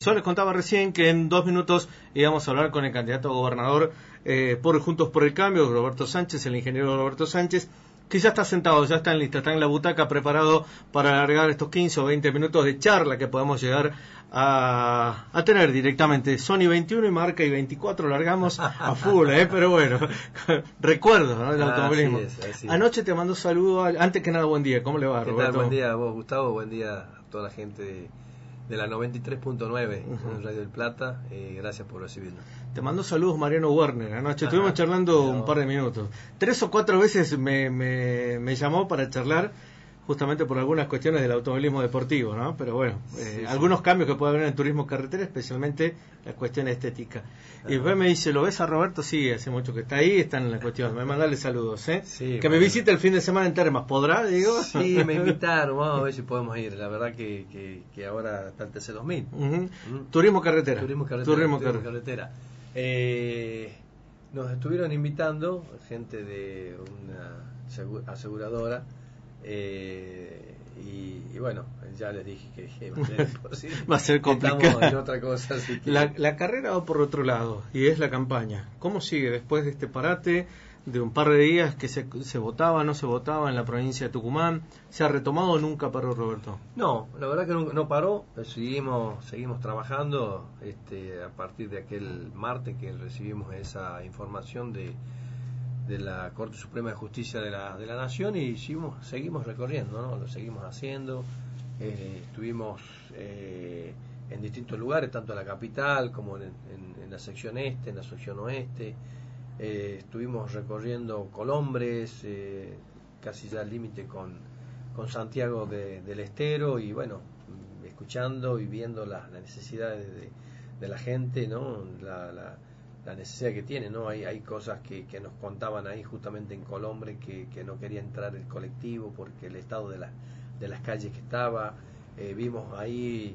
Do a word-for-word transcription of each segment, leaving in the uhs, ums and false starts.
Yo les contaba recién que en dos minutos íbamos a hablar con el candidato a gobernador eh, por Juntos por el Cambio, Roberto Sánchez, el ingeniero Roberto Sánchez, que ya está sentado, ya está en lista, está en la butaca preparado para alargar estos quince o veinte minutos de charla que podamos llegar a, a tener directamente. Sony veintiuno y Marca y veinticuatro largamos a full, ¿eh? Pero bueno, recuerdo, ¿no? Del automovilismo. Así es, así es. Anoche te mandó saludos, antes que nada buen día, ¿cómo le va, ¿Qué Roberto? tal? Buen día a vos, Gustavo, buen día a toda la gente de, de la noventa y tres punto nueve uh-huh. en Radio del Plata, eh, gracias por recibirnos. Te mando saludos Mariano Werner, anoche Ajá, estuvimos charlando no. un par de minutos, tres o cuatro veces me, me, me llamó para charlar justamente por algunas cuestiones del automovilismo deportivo, ¿no? Pero bueno, eh, sí, algunos sí. cambios que puede haber en el turismo carretera, especialmente la cuestión estética. Ajá. Y después me dice, ¿lo ves a Roberto? Sí, hace mucho que está ahí, está en la cuestión, me mandale saludos, ¿eh? Sí, que bueno. me visite el fin de semana en Termas, ¿podrá? Digo. Sí, me invitaron, vamos a ver si podemos ir, la verdad que, que, que ahora está el T C dos mil. Uh-huh. ¿Mm? Turismo carretera. Turismo carretera. Turismo, turismo carretera. Eh, nos estuvieron invitando gente de una aseguradora eh, y, y bueno, ya les dije que, que va a ser imposible. Va a ser complicado. Estamos en otra cosa, así que... la, la carrera va por otro lado y es la campaña. ¿Cómo sigue después de este parate de un par de días que se, se votaba, no se votaba en la provincia de Tucumán? ¿Se ha retomado o nunca paró, Roberto? No, la verdad que no, no paró, seguimos seguimos trabajando este, a partir de aquel martes que recibimos esa información de, de la Corte Suprema de Justicia de la, de la Nación y seguimos, seguimos recorriendo, ¿no? Lo seguimos haciendo, eh, estuvimos eh, en distintos lugares, tanto en la capital como en, en, en la sección este, en la sección oeste. Eh, estuvimos recorriendo Colombres, eh, casi ya al límite con, con Santiago de, del Estero y bueno, escuchando y viendo las la necesidades de, de la gente, ¿no? La, la, la necesidad que tiene, ¿no? Hay, hay cosas que, que nos contaban ahí justamente en Colombres que, que no quería entrar el colectivo porque el estado de, la, de las calles que estaba, eh, vimos ahí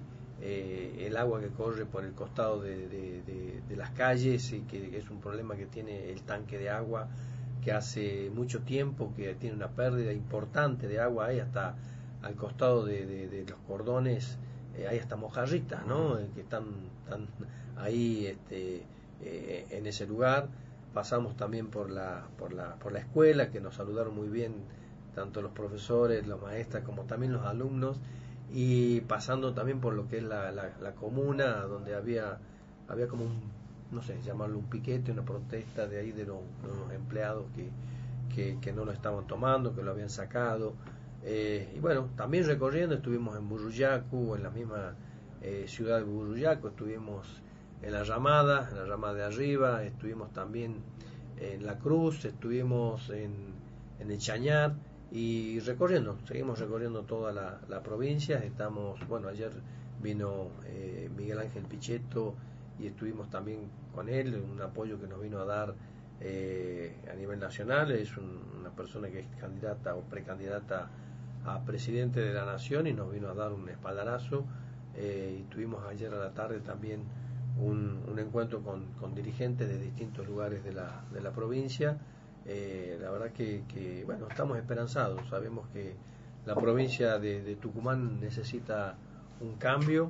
Eh, el agua que corre por el costado de, de, de, de las calles y que es un problema que tiene el tanque de agua que hace mucho tiempo que tiene una pérdida importante de agua, hay hasta al costado de, de, de los cordones eh, hay hasta mojarritas, ¿no? Eh, que están, están ahí este, eh, en ese lugar. Pasamos también por la, por la por la escuela, que nos saludaron muy bien tanto los profesores, los maestras como también los alumnos, y pasando también por lo que es la, la, la comuna, donde había había como un, no sé, llamarlo un piquete, una protesta de ahí de los, de los empleados que, que, que no lo estaban tomando, que lo habían sacado. Eh, y bueno, también recorriendo, estuvimos en Burruyacu, en la misma eh, ciudad de Burruyacu, estuvimos en la Ramada, en la Ramada de arriba, estuvimos también en La Cruz, estuvimos en, en el Chañar, y recorriendo, seguimos recorriendo toda la, la provincia. Estamos, bueno, ayer vino eh, Miguel Ángel Pichetto y estuvimos también con él, un apoyo que nos vino a dar eh, a nivel nacional. Es un, una persona que es candidata o precandidata a presidente de la nación y nos vino a dar un espaldarazo. Eh, y tuvimos ayer a la tarde también un, un encuentro con, con dirigentes de distintos lugares de la, de la provincia. Eh, la verdad que, que, bueno, estamos esperanzados, sabemos que la provincia de, de Tucumán necesita un cambio,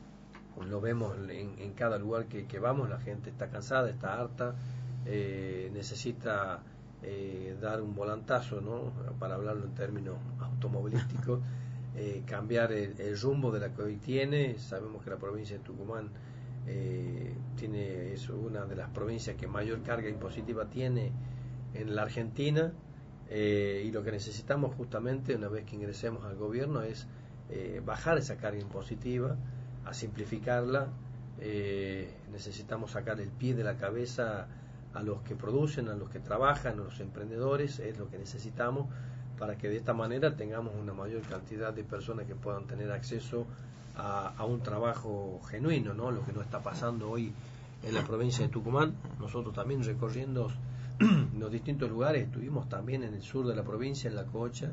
lo vemos en, en cada lugar que, que vamos, la gente está cansada, está harta, eh, necesita eh, dar un volantazo, ¿no? Para hablarlo en términos automovilísticos, eh, cambiar el, el rumbo de la que hoy tiene. Sabemos que la provincia de Tucumán eh, tiene, es una de las provincias que mayor carga impositiva tiene en la Argentina, eh, y lo que necesitamos justamente una vez que ingresemos al gobierno es eh, bajar esa carga impositiva, a simplificarla. Eh, necesitamos sacar el pie de la cabeza a los que producen, a los que trabajan, a los emprendedores, es lo que necesitamos para que de esta manera tengamos una mayor cantidad de personas que puedan tener acceso a, a un trabajo genuino, ¿no? Lo que no está pasando hoy en la provincia de Tucumán. Nosotros también recorriendo los distintos lugares, estuvimos también en el sur de la provincia, en La Cocha,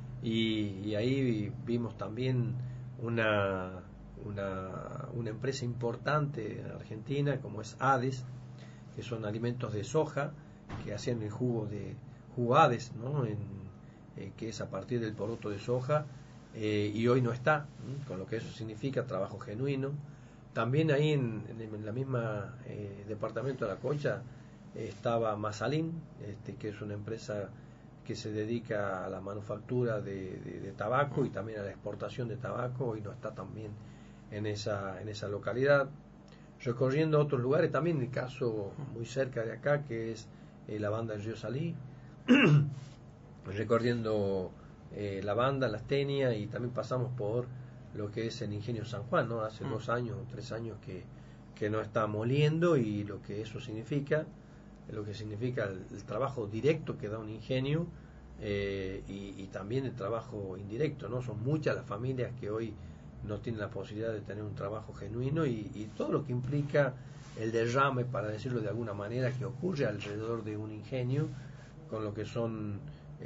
y, y ahí vimos también una, una, una empresa importante en Argentina como es Hades, que son alimentos de soja, que hacían el jugo de jugo Hades, ¿no? En, eh, que es a partir del poroto de soja, eh, y hoy no está, ¿no? Con lo que eso significa trabajo genuino, también ahí en, en la misma eh, departamento de La Concha eh, estaba Mazalín, este, que es una empresa que se dedica a la manufactura de, de, de tabaco y también a la exportación de tabaco, y no está también en esa, en esa localidad. Recorriendo otros lugares, también el caso muy cerca de acá, que es eh, la banda del Río Salí, recorriendo eh, la banda, las Tenias, y también pasamos por lo que es el Ingenio San Juan, ¿no? Hace mm. dos años o tres años que, que no está moliendo, y lo que eso significa, lo que significa el, el trabajo directo que da un ingenio, eh, y, y también el trabajo indirecto, ¿no? Son muchas las familias que hoy no tienen la posibilidad de tener un trabajo genuino, y, y todo lo que implica el derrame, para decirlo de alguna manera, que ocurre alrededor de un ingenio, con lo que son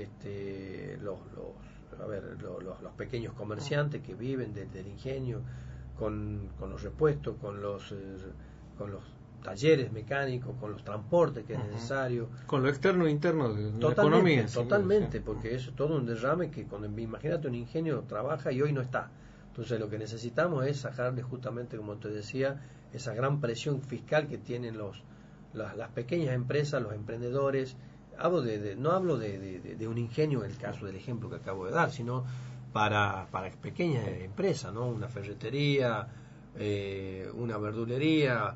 este, los, los, a ver, los, los, los pequeños comerciantes que viven de, del ingenio, con, con los repuestos, con los, eh, con los talleres mecánicos, con los transportes que es necesario, con lo externo e interno de la totalmente, economía. Totalmente, porque es todo un derrame que, cuando imagínate, un ingenio trabaja y hoy no está. Entonces lo que necesitamos es sacarle, justamente como te decía, esa gran presión fiscal que tienen los las, las pequeñas empresas, los emprendedores. Hablo de, de, no hablo de, de, de un ingenio en el caso del ejemplo que acabo de dar, sino para, para pequeñas empresas, ¿no? Una ferretería, eh, una verdulería,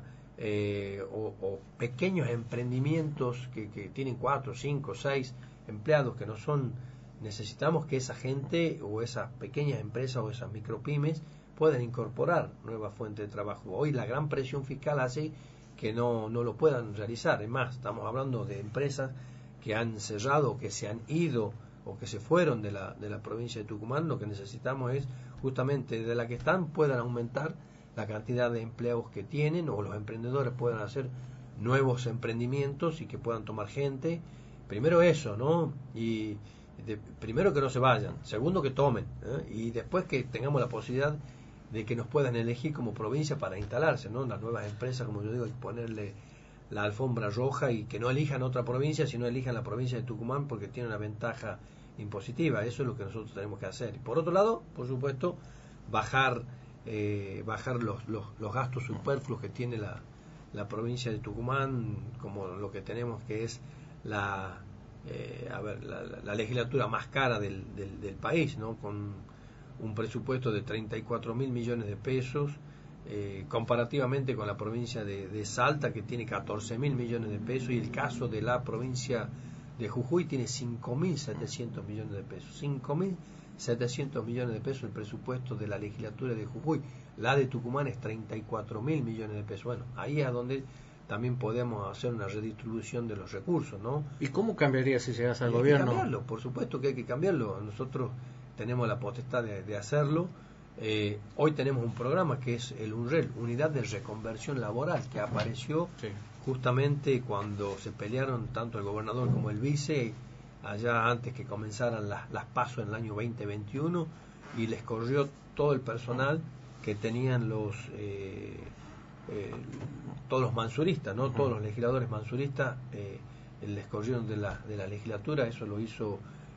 eh, o, o pequeños emprendimientos que, que tienen cuatro, cinco, seis empleados, que no son... Necesitamos que esa gente, o esas pequeñas empresas, o esas micropymes, puedan incorporar nuevas fuentes de trabajo. Hoy la gran presión fiscal hace que no, no lo puedan realizar. Es más, estamos hablando de empresas que han cerrado, que se han ido, o que se fueron de la, de la provincia de Tucumán. Lo que necesitamos es, justamente, de la que están, puedan aumentar la cantidad de empleados que tienen, o los emprendedores puedan hacer nuevos emprendimientos y que puedan tomar gente. Primero eso, ¿no? Y De, primero que no se vayan, segundo que tomen, ¿eh? Y después que tengamos la posibilidad de que nos puedan elegir como provincia para instalarse, ¿no? Las nuevas empresas, como yo digo, hay que ponerle la alfombra roja, y que no elijan otra provincia, sino elijan la provincia de Tucumán, porque tiene una ventaja impositiva. Eso es lo que nosotros tenemos que hacer. Y por otro lado, por supuesto, bajar eh, bajar los, los, los gastos superfluos que tiene la, la provincia de Tucumán, como lo que tenemos, que es la Eh, a ver, la, la legislatura más cara del, del, del país, ¿no? Con un presupuesto de treinta y cuatro mil millones de pesos, eh, comparativamente con la provincia de, de Salta, que tiene catorce mil millones de pesos, y el caso de la provincia de Jujuy tiene cinco mil setecientos millones de pesos. cinco mil setecientos millones de pesos el presupuesto de la legislatura de Jujuy. La de Tucumán es treinta y cuatro mil millones de pesos. Bueno, ahí es donde también podemos hacer una redistribución de los recursos, ¿no? ¿Y cómo cambiaría si llegas al y gobierno? Hay que cambiarlo, por supuesto que hay que cambiarlo. Nosotros tenemos la potestad de, de hacerlo. Eh, hoy tenemos un programa que es el UNREL, Unidad de Reconversión Laboral, que apareció sí. justamente cuando se pelearon tanto el gobernador como el vice, allá antes que comenzaran las, las PASO en el año veinte veintiuno, y les corrió todo el personal que tenían los... Eh, Eh, todos los mansuristas, ¿no? Todos los legisladores mansuristas eh, les corrieron de la, de la legislatura. Eso lo hizo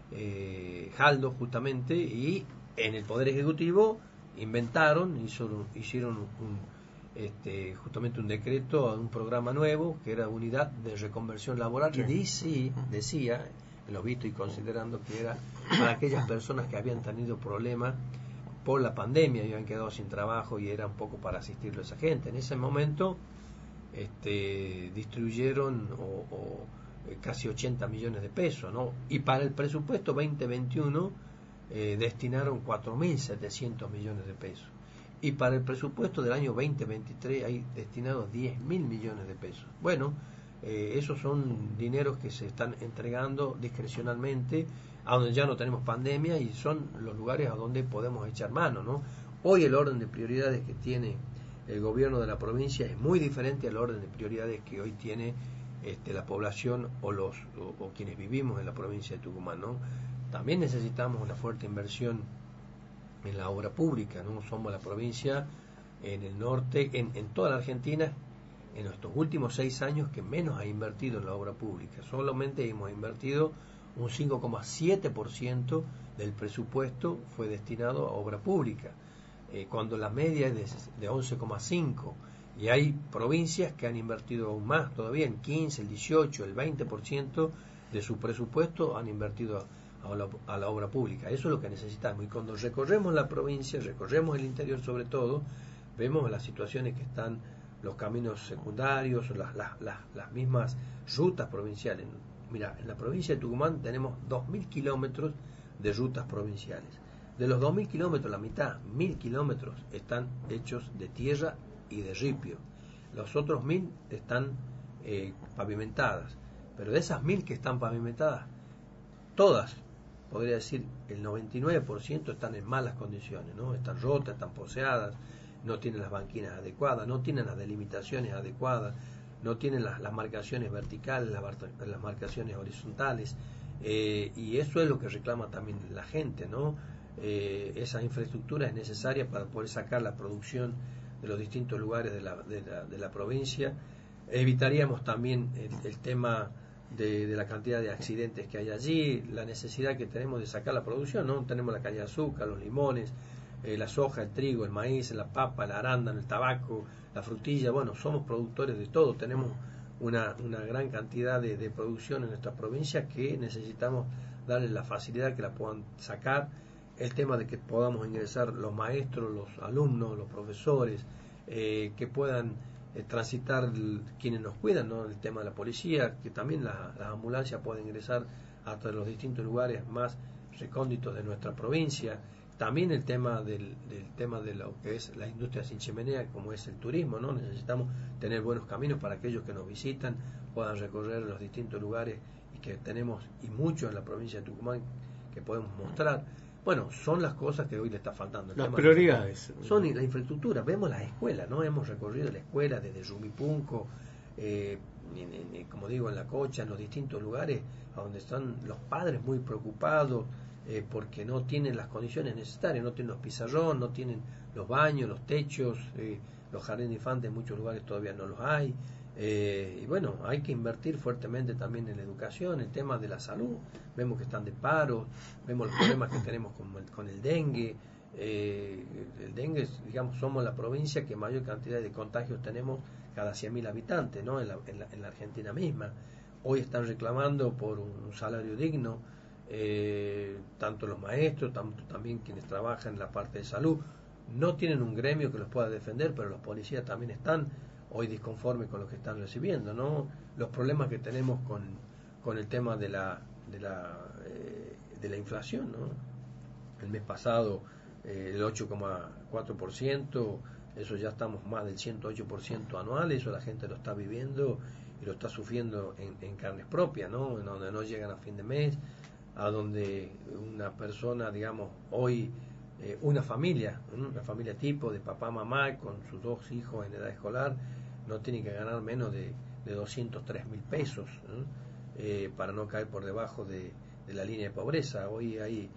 eh, Jaldo, justamente, y en el Poder Ejecutivo inventaron, hizo, hicieron un, este, justamente un decreto, un programa nuevo, que era Unidad de Reconversión Laboral, que dice, decía, lo visto y considerando que era para aquellas personas que habían tenido problemas por la pandemia y habían quedado sin trabajo, y era un poco para asistirlo a esa gente. En ese momento este, distribuyeron o, o, eh, casi ochenta millones de pesos, ¿no? Y para el presupuesto veinte veintiuno eh, destinaron cuatro mil setecientos millones de pesos. Y para el presupuesto del año veinte veintitrés hay destinados diez mil millones de pesos. Bueno, eh, esos son dineros que se están entregando discrecionalmente, a donde ya no tenemos pandemia, y son los lugares a donde podemos echar mano, ¿no? Hoy el orden de prioridades que tiene el gobierno de la provincia es muy diferente al orden de prioridades que hoy tiene este, la población o los o, o quienes vivimos en la provincia de Tucumán, ¿no? También necesitamos una fuerte inversión en la obra pública, ¿no? Somos la provincia en el norte, en, en toda la Argentina, en estos últimos seis años, que menos ha invertido en la obra pública. Solamente hemos invertido un cinco coma siete por ciento del presupuesto fue destinado a obra pública. eh, cuando la media es de, de once coma cinco. Y hay provincias que han invertido aún más todavía, en quince, el dieciocho, el veinte por ciento de su presupuesto han invertido a la, a la obra pública. Eso es lo que necesitamos. Y cuando recorremos la provincia, recorremos el interior sobre todo, vemos las situaciones que están los caminos secundarios, las, las, las, las mismas rutas provinciales. Mira, en la provincia de Tucumán tenemos dos mil kilómetros de rutas provinciales. De los dos mil kilómetros, la mitad, mil kilómetros, están hechos de tierra y de ripio. Los otros mil están eh, pavimentadas. Pero de esas mil que están pavimentadas, todas, podría decir, el noventa y nueve por ciento están en malas condiciones, ¿no? Están rotas, están poseadas, no tienen las banquinas adecuadas, no tienen las delimitaciones adecuadas, no tienen las, las marcaciones verticales, las, las marcaciones horizontales, eh, y eso es lo que reclama también la gente, ¿no? Eh, esa infraestructura es necesaria para poder sacar la producción de los distintos lugares de la, de la, de la provincia. Evitaríamos también el, el tema de, de la cantidad de accidentes que hay allí, la necesidad que tenemos de sacar la producción, ¿no? Tenemos la caña de azúcar, los limones, eh, la soja, el trigo, el maíz, la papa, la arándano, el tabaco, la frutilla. Bueno, somos productores de todo, tenemos una, una gran cantidad de, de producción en nuestra provincia que necesitamos darle la facilidad que la puedan sacar. El tema de que podamos ingresar los maestros, los alumnos, los profesores, eh, que puedan eh, transitar el, quienes nos cuidan, ¿no? El tema de la policía, que también la, las ambulancias pueden ingresar hasta los distintos lugares más recónditos de nuestra provincia. También el tema del, del tema de lo que es la industria sin chimenea, como es el turismo, ¿no? Necesitamos tener buenos caminos para aquellos que nos visitan puedan recorrer los distintos lugares y que tenemos, y mucho en la provincia de Tucumán, que podemos mostrar. Bueno, son las cosas que hoy le está faltando. El las tema prioridades. De, son la infraestructura. Vemos las escuelas, ¿no? Hemos recorrido la escuela desde Rumipunco, eh, en, en, como digo, en La Cocha, en los distintos lugares, a donde están los padres muy preocupados eh, porque no tienen las condiciones necesarias, no tienen los pizarrones, no tienen los baños, los techos, eh, los jardines de infantes en muchos lugares todavía no los hay. Eh, y bueno, hay que invertir fuertemente también en la educación, el tema de la salud. Vemos que están de paro, vemos los problemas que tenemos con el, con el dengue. Eh, el dengue, digamos, somos la provincia que mayor cantidad de contagios tenemos cada cien mil habitantes, ¿no? En la, en, la, en la Argentina misma. Hoy están reclamando por un salario digno, eh, tanto los maestros, tanto también quienes trabajan en la parte de salud. No tienen un gremio que los pueda defender, pero los policías también están hoy disconformes con lo que están recibiendo, ¿no? Los problemas que tenemos con, con el tema de la de la eh, de la inflación, ¿no? El mes pasado eh, el ocho coma cuatro por ciento, eso ya estamos más del ciento ocho por ciento anual, eso la gente lo está viviendo y lo está sufriendo en, en carnes propias, ¿no? En donde no llegan a fin de mes, a donde una persona, digamos, hoy eh, una familia, ¿no? Una familia tipo de papá, mamá, con sus dos hijos en edad escolar, no tiene que ganar menos de, de doscientos tres mil pesos, ¿no? eh, para no caer por debajo de, de la línea de pobreza. Hoy hay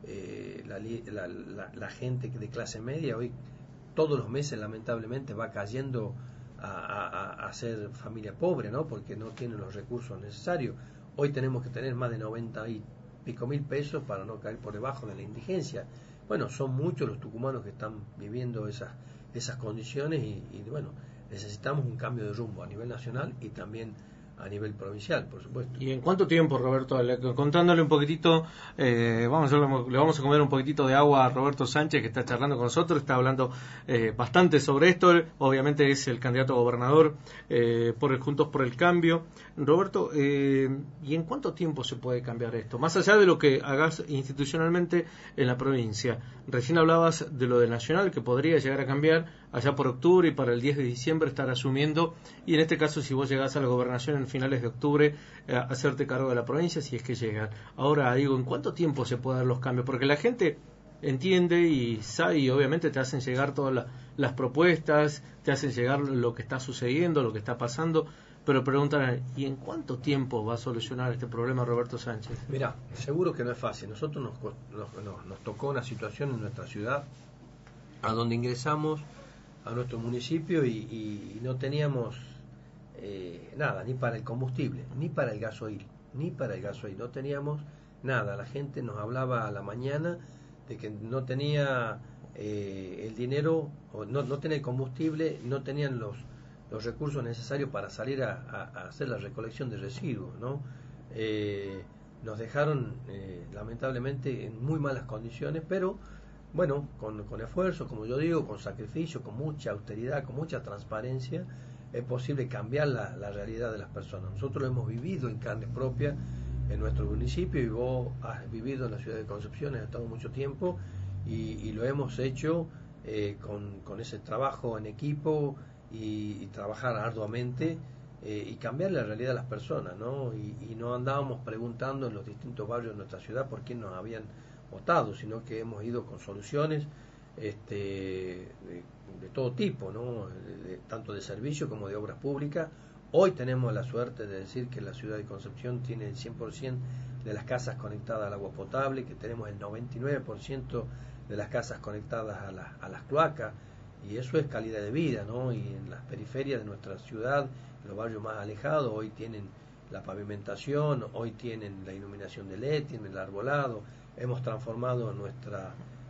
eh, la, la, la, la gente de clase media, hoy todos los meses lamentablemente va cayendo a, a, a ser familia pobre, ¿no? Porque no tienen los recursos necesarios. Hoy tenemos que tener más de noventa y pico mil pesos para no caer por debajo de la indigencia. Bueno, son muchos los tucumanos que están viviendo esas, esas condiciones y, y bueno, necesitamos un cambio de rumbo a nivel nacional y también a nivel provincial, por supuesto. ¿Y en cuánto tiempo, Roberto? Le, contándole un poquitito, eh, vamos a, le vamos a comer un poquitito de agua a Roberto Sánchez, que está charlando con nosotros, está hablando eh, bastante sobre esto. Obviamente es el candidato a gobernador eh, por el Juntos por el Cambio. Roberto, eh, ¿y en cuánto tiempo se puede cambiar esto? Más allá de lo que hagas institucionalmente en la provincia. Recién hablabas de lo del nacional, que podría llegar a cambiar allá por octubre y para el diez de diciembre estar asumiendo, y en este caso si vos llegás a la gobernación en finales de octubre, eh, hacerte cargo de la provincia si es que llegan. Ahora digo, ¿en cuánto tiempo se pueden dar los cambios? Porque la gente entiende y sabe, y obviamente te hacen llegar todas la, las propuestas, te hacen llegar lo que está sucediendo, lo que está pasando, pero preguntan, ¿y en cuánto tiempo va a solucionar este problema Roberto Sánchez? Mira, seguro que no es fácil. Nosotros nos, nos, nos, nos tocó una situación en nuestra ciudad a donde ingresamos a nuestro municipio y, y, y no teníamos eh, nada, ni para el combustible, ni para el gasoil, ni para el gasoil, no teníamos nada. La gente nos hablaba a la mañana de que no tenía eh, el dinero, o no, no tenían combustible, no tenían los, los recursos necesarios para salir a, a, a hacer la recolección de residuos, ¿no? Eh, nos dejaron eh, lamentablemente en muy malas condiciones, pero bueno, con, con esfuerzo, como yo digo, con sacrificio, con mucha austeridad, con mucha transparencia, es posible cambiar la, la realidad de las personas. Nosotros lo hemos vivido en carne propia en nuestro municipio, y vos has vivido en la ciudad de Concepción, has estado mucho tiempo, y, y lo hemos hecho eh, con, con ese trabajo en equipo y, y trabajar arduamente eh, y cambiar la realidad de las personas, ¿no? Y, y no andábamos preguntando en los distintos barrios de nuestra ciudad por quién nos habían votado, sino que hemos ido con soluciones este, de, de todo tipo, ¿no? De, de, tanto de servicio como de obras públicas. Hoy tenemos la suerte de decir que la ciudad de Concepción tiene el cien por ciento de las casas conectadas al agua potable, que tenemos el noventa y nueve por ciento de las casas conectadas a, la, a las cloacas, y eso es calidad de vida, ¿no? Y en las periferias de nuestra ciudad, en los barrios más alejados, hoy tienen la pavimentación, hoy tienen la iluminación de L E D, tienen el arbolado. Hemos transformado nuestra,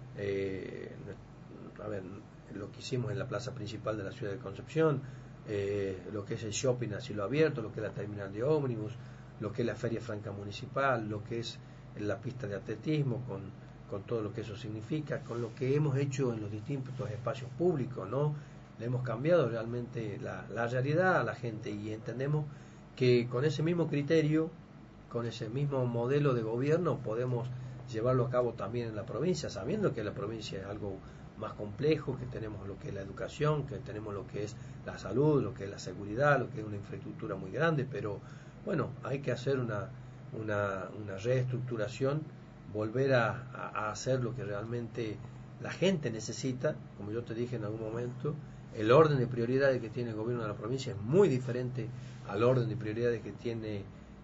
eh, a ver, lo que hicimos en la plaza principal de la ciudad de Concepción, eh, lo que es el shopping a cielo abierto, lo que es la terminal de ómnibus, lo que es la feria franca municipal, lo que es la pista de atletismo, con, con todo lo que eso significa, con lo que hemos hecho en los distintos espacios públicos, ¿no? Le hemos cambiado realmente la, la realidad a la gente, y entendemos que con ese mismo criterio, con ese mismo modelo de gobierno, podemos llevarlo a cabo también en la provincia, sabiendo que la provincia es algo más complejo, que tenemos lo que es la educación, que tenemos lo que es la salud, lo que es la seguridad, lo que es una infraestructura muy grande, pero bueno, hay que hacer una, una, una reestructuración, volver a, a, a hacer lo que realmente la gente necesita. Como yo te dije en algún momento, el orden de prioridades que tiene el gobierno de la provincia es muy diferente al orden de prioridades que tiene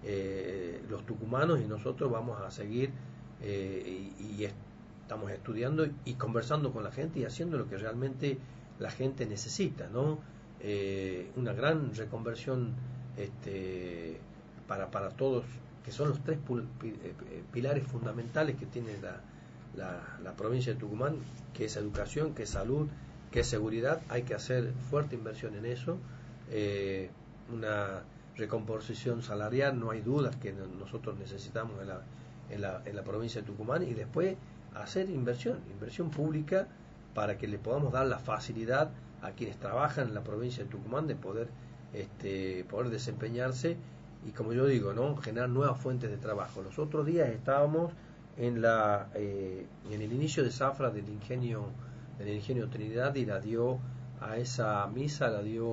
eh, los tucumanos, y nosotros vamos a seguir eh, y, y estamos estudiando y conversando con la gente y haciendo lo que realmente la gente necesita, ¿no? Eh, una gran reconversión este, para, para todos, que son los tres pilares fundamentales que tiene la, la, la provincia de Tucumán, que es educación, que es salud, que es seguridad. Hay que hacer fuerte inversión en eso, eh, una recomposición salarial, no hay dudas que nosotros necesitamos en la, en la, en la provincia de Tucumán, y después hacer inversión, inversión pública, para que le podamos dar la facilidad a quienes trabajan en la provincia de Tucumán de poder este, poder desempeñarse, y como yo digo, ¿no?, generar nuevas fuentes de trabajo. Los otros días estábamos en la eh, en el inicio de zafra del ingenio del ingenio Trinidad, y la dio a esa misa, la dio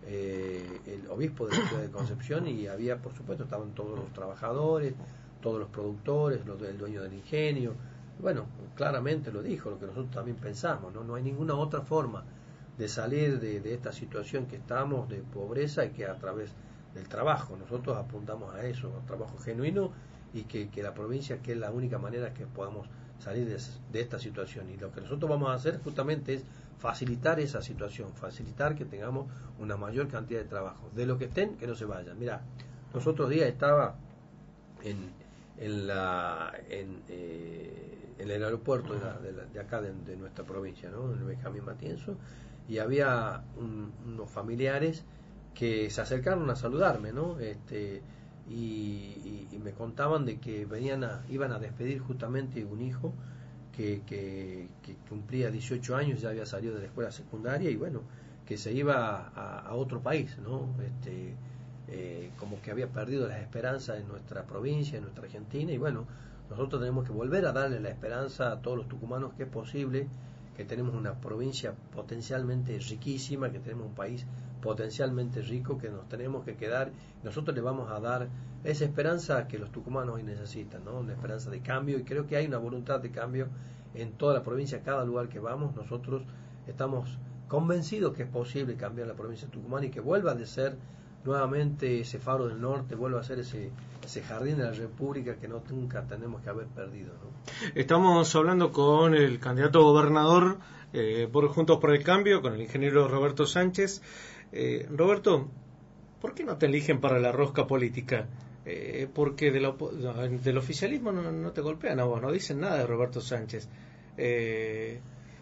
eh, el obispo de la ciudad de Concepción, y había, por supuesto, estaban todos los trabajadores, todos los productores, los, el dueño del ingenio. Bueno, claramente lo dijo, lo que nosotros también pensamos, ¿no? No hay ninguna otra forma de salir de, de esta situación que estamos de pobreza, y que a través del trabajo. Nosotros apuntamos a eso, a trabajo genuino, y que, que la provincia, que es la única manera que podamos salir de, de esta situación. Y lo que nosotros vamos a hacer justamente es facilitar esa situación, facilitar que tengamos una mayor cantidad de trabajo. De lo que estén, que no se vayan. Mira, los otros días estaba en, en, la, en, eh, en el aeropuerto de, la, de, la, de acá de, de nuestra provincia, ¿no?, en el Benjamín Matienzo, y había un, unos familiares que se acercaron a saludarme, ¿no? Este, y, y, y me contaban de que venían a, iban a despedir justamente un hijo que, que, que cumplía dieciocho años, ya había salido de la escuela secundaria, y bueno, que se iba a, a otro país, ¿no? Este, eh, como que había perdido las esperanzas en nuestra provincia, en nuestra Argentina, y bueno, nosotros tenemos que volver a darle la esperanza a todos los tucumanos que es posible, que tenemos una provincia potencialmente riquísima, que tenemos un país potencialmente rico, que nos tenemos que quedar. Nosotros le vamos a dar esa esperanza que los tucumanos hoy necesitan, ¿no? Una esperanza de cambio, y creo que hay una voluntad de cambio en toda la provincia, cada lugar que vamos. Nosotros estamos convencidos que es posible cambiar la provincia de Tucumán, y que vuelva a ser nuevamente ese faro del norte, vuelva a ser ese, ese jardín de la República que no, nunca tenemos que haber perdido, ¿no? Estamos hablando con el candidato a gobernador eh, por Juntos por el Cambio, con el ingeniero Roberto Sánchez. Eh, Roberto, ¿por qué no te eligen para la rosca política? Eh, porque de la, del oficialismo no, no te golpean a vos, no dicen nada de Roberto Sánchez. Eh,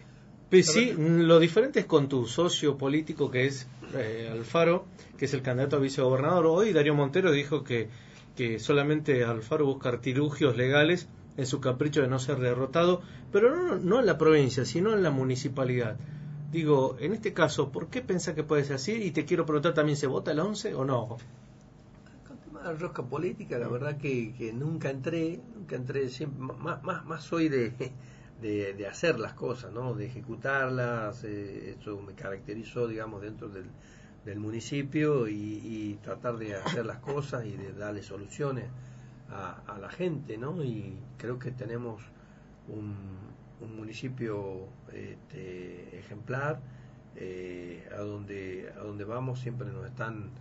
Pues sí, lo diferente es con tu socio político que es eh, Alfaro, que es el candidato a vicegobernador. Hoy Darío Montero dijo que, que solamente Alfaro busca artilugios legales en su capricho de no ser derrotado, pero no, no en la provincia, sino en la municipalidad. Digo, en este caso, ¿por qué pensás que puede ser así? Y te quiero preguntar también, ¿se vota el once o no? Con tema de rosca política, la verdad que, que nunca entré, nunca entré, siempre, más, más, más soy de... De, de hacer las cosas, ¿no? De ejecutarlas, eh, eso me caracterizó, digamos, dentro del, del municipio y, y tratar de hacer las cosas y de darle soluciones a, a la gente, ¿no? Y creo que tenemos un, un municipio este, ejemplar, eh, a donde a donde vamos siempre nos están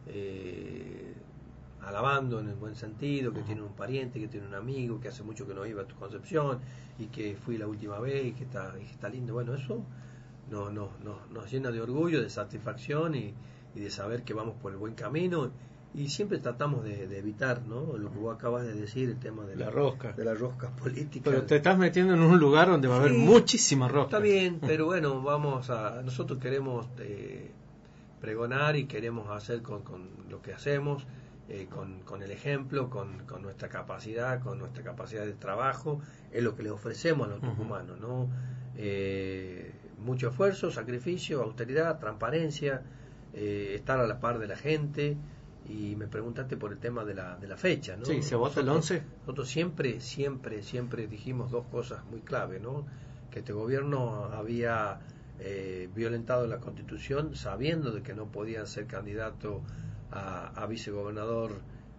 eh, alabando en el buen sentido, que tiene un pariente, que tiene un amigo, que hace mucho que no iba a tu Concepción y que fui la última vez y que está, y que está lindo. Bueno, eso nos, nos, nos, nos llena de orgullo, de satisfacción y, y de saber que vamos por el buen camino y siempre tratamos de, de evitar, ¿no? Lo que vos acabas de decir, el tema de la, la rosca, de la rosca política. Pero te estás metiendo en un lugar donde va a haber sí, muchísima rosca. Está bien, pero bueno, vamos a, nosotros queremos eh, pregonar y queremos hacer con, con lo que hacemos. Eh, con, con el ejemplo, con, con nuestra capacidad, con nuestra capacidad de trabajo, es lo que le ofrecemos a los tucumanos, ¿no? Eh, mucho esfuerzo, sacrificio, austeridad, transparencia, eh, estar a la par de la gente. Y me preguntaste por el tema de la, de la fecha, ¿no? Sí, ¿se vota el once? Nosotros siempre, siempre, siempre dijimos dos cosas muy clave, ¿no? Que este gobierno había eh, violentado la Constitución sabiendo de que no podían ser candidato A, a vicegobernador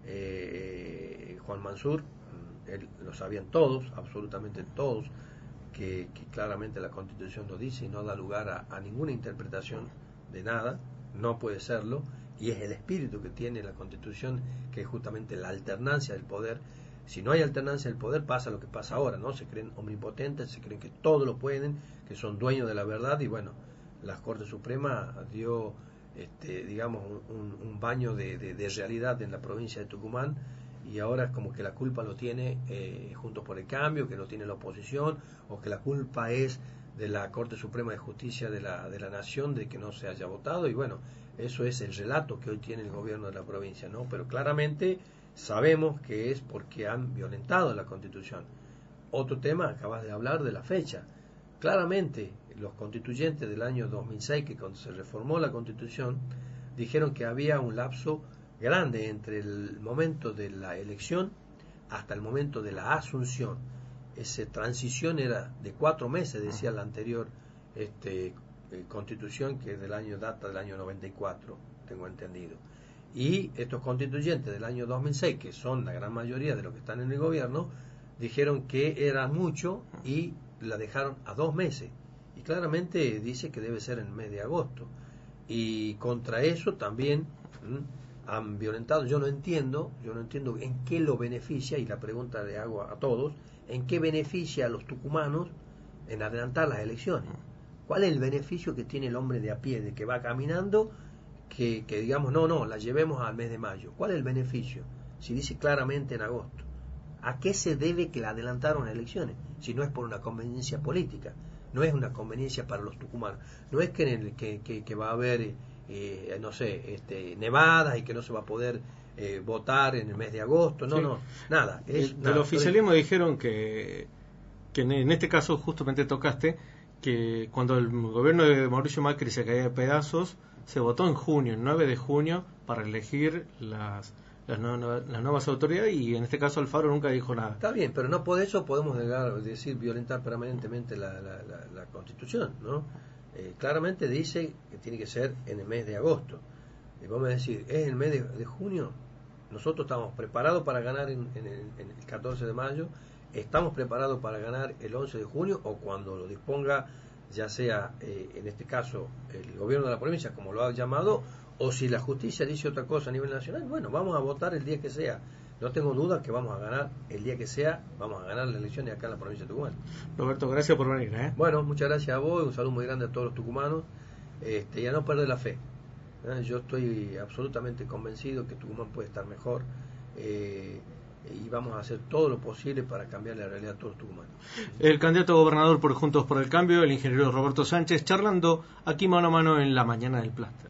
eh, Juan Mansur. Él, lo sabían todos, absolutamente todos, que, que claramente la Constitución lo dice y no da lugar a, a ninguna interpretación de nada, no puede serlo, y es el espíritu que tiene la Constitución, que es justamente la alternancia del poder. Si no hay alternancia del poder, pasa lo que pasa ahora, ¿no? Se creen omnipotentes, se creen que todo lo pueden, que son dueños de la verdad, y bueno, la Corte Suprema dio Este, digamos un, un baño de, de, de realidad en la provincia de Tucumán y ahora es como que la culpa lo tiene eh, Juntos por el Cambio, que lo tiene la oposición, o que la culpa es de la Corte Suprema de Justicia de la, de la Nación de que no se haya votado. Y bueno, eso es el relato que hoy tiene el gobierno de la provincia, ¿no? Pero claramente sabemos que es porque han violentado la Constitución. Otro tema, acabas de hablar de la fecha. Claramente los constituyentes del año dos mil seis, que cuando se reformó la Constitución, dijeron que había un lapso grande entre el momento de la elección hasta el momento de la asunción. Esa transición era de cuatro meses, decía la anterior este, eh, Constitución, que es del año data del año noventa y cuatro, tengo entendido. Y estos constituyentes del año dos mil seis, que son la gran mayoría de los que están en el gobierno, dijeron que era mucho y la dejaron a dos meses. Y claramente dice que debe ser en el mes de agosto. Y contra eso también ¿m? han violentado. Yo no entiendo, yo no entiendo en qué lo beneficia, y la pregunta le hago a, a todos, en qué beneficia a los tucumanos en adelantar las elecciones. ¿Cuál es el beneficio que tiene el hombre de a pie, de que va caminando, que, que digamos, no, no, la llevemos al mes de mayo? ¿Cuál es el beneficio? Si dice claramente en agosto. ¿A qué se debe que la adelantaron las elecciones? Si no es por una conveniencia política, no es una conveniencia para los tucumanos, no es que, en el, que, que, que va a haber, eh, no sé, este, nevadas y que no se va a poder eh, votar en el mes de agosto, no, sí. no, nada. Es, el, nada del oficialismo es... dijeron que, que en, en este caso justamente tocaste que cuando el gobierno de Mauricio Macri se caía de pedazos, se votó en junio, el nueve de junio, para elegir las... Las, no, no, las nuevas autoridades, y en este caso Alfaro nunca dijo nada. Está bien, pero no por eso podemos negar, decir violentar permanentemente la, la, la, la Constitución, ¿no? Eh, claramente dice que tiene que ser en el mes de agosto. Y vamos a decir, ¿es el mes de, de junio? Nosotros estamos preparados para ganar en, en, el, en el catorce de mayo, estamos preparados para ganar el once de junio o cuando lo disponga, ya sea eh, en este caso el gobierno de la provincia, como lo ha llamado, o si la justicia dice otra cosa a nivel nacional. Bueno, vamos a votar el día que sea. No tengo duda que vamos a ganar el día que sea, vamos a ganar las elecciones acá en la provincia de Tucumán. Roberto, gracias por venir. ¿eh? Bueno, muchas gracias a vos, un saludo muy grande a todos los tucumanos, este, y a no perder la fe. ¿eh? Yo estoy absolutamente convencido que Tucumán puede estar mejor. Eh, y vamos a hacer todo lo posible para cambiar la realidad a todos los tucumanos. El candidato a gobernador por Juntos por el Cambio, el ingeniero Roberto Sánchez, charlando aquí mano a mano en la mañana del Plaster.